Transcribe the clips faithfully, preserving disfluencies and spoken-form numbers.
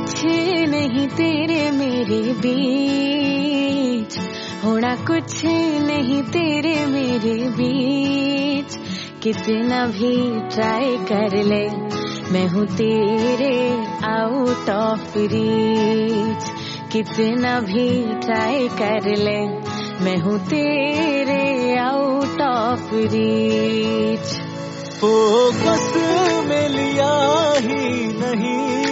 कुछ नहीं तेरे मेरे बीच, होना कुछ नहीं तेरे मेरे बीच। कितना भी ट्राई कर ले मैं हूँ तेरे आउट ऑफ रीच। कितना भी ट्राई कर ले मैं हूँ तेरे आउट ऑफ रीच। फोकस में लिया ही नहीं,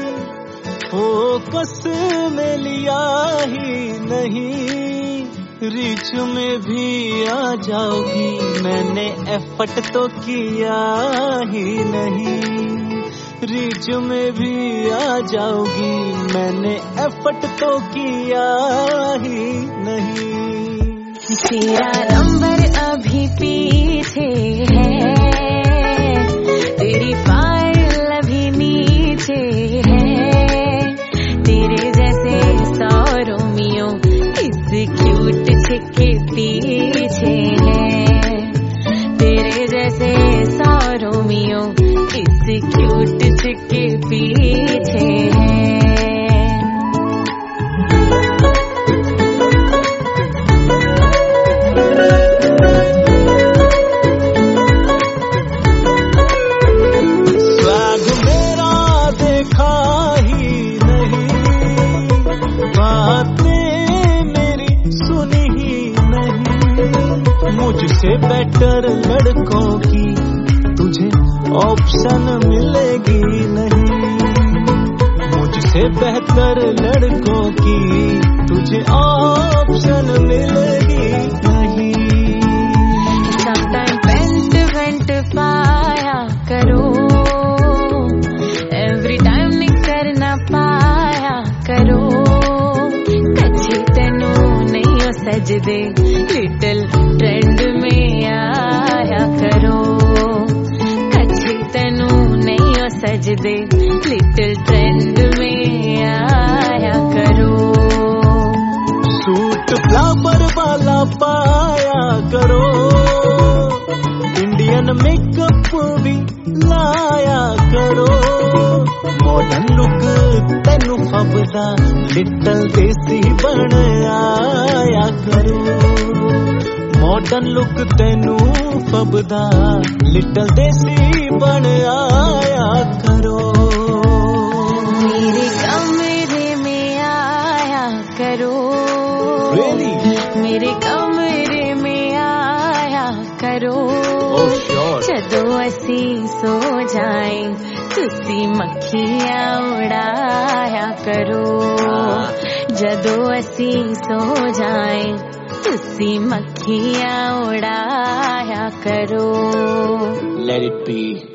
फोकस में लिया ही नहीं, रीच में भी आ जाओगी। मैंने एफर्ट तो किया ही नहीं, रीच में भी आ जाओगी। मैंने एफर्ट तो किया ही नहीं। तेरा नंबर अभी पीछे है, तेरी फाइल अभी नीचे है। तेरे जैसे सौ रोमियो इस क्यूट चिक के पीछे है। तेरे जैसे सौ रोमियो इस क्यूट चिक के पीछे है। मुझसे बेटर लड़कों की तुझे ऑप्शन मिलेगी नहीं, मुझसे बेहतर लड़कों की तुझे ऑप्शन मिलेगी नहीं। समटाइम पेंट वेंट पाया करो, एवरी टाइम नहीं करना पाया करो। कच्ची तेनू नहीं हो सजदे, लिटिल ट्रेंड में आया करो। कच्ची तेनू नहीं हो सजदे, लिटिल ट्रेंड में आया करो। सूट फ्लावर वाला पाया करो, इंडियन मेकअप भी लाया करो। मॉडर्न लुक तेनू फबदा, लिटिल देसी बन आया करो। मॉडर्न लुक तेनू फबदा, लिटिल देसी बन आया करो। मेरे कमरे में आया करो, Really? मेरे कमरे में आया करो। Oh, sure. जदों असी सो जाए तुसी मक्खियां उड़ाया करो। जदों असी सो जाए तुसी मक्खियां उड़ाया करो। Let it be.